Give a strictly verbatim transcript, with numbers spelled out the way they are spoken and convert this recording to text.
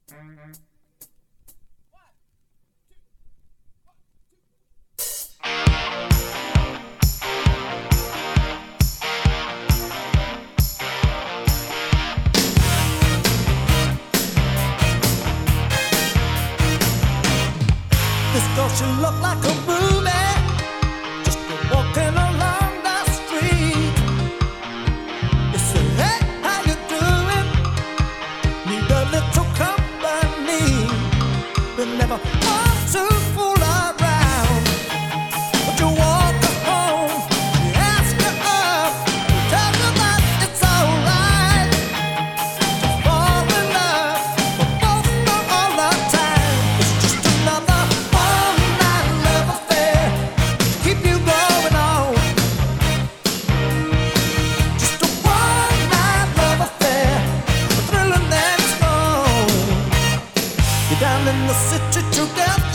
This girl, she looked like a movie, just walking along the street. You say, hey, how you doing? Need a little company, but never want to fool around. But you walk her home, you ask her up, you tell her that it's alright to fall in love, but both know all the time it's just another all-night love affair to keep you going on. Just a one-night love affair, a thrill and then it's gone. You're down in the city together.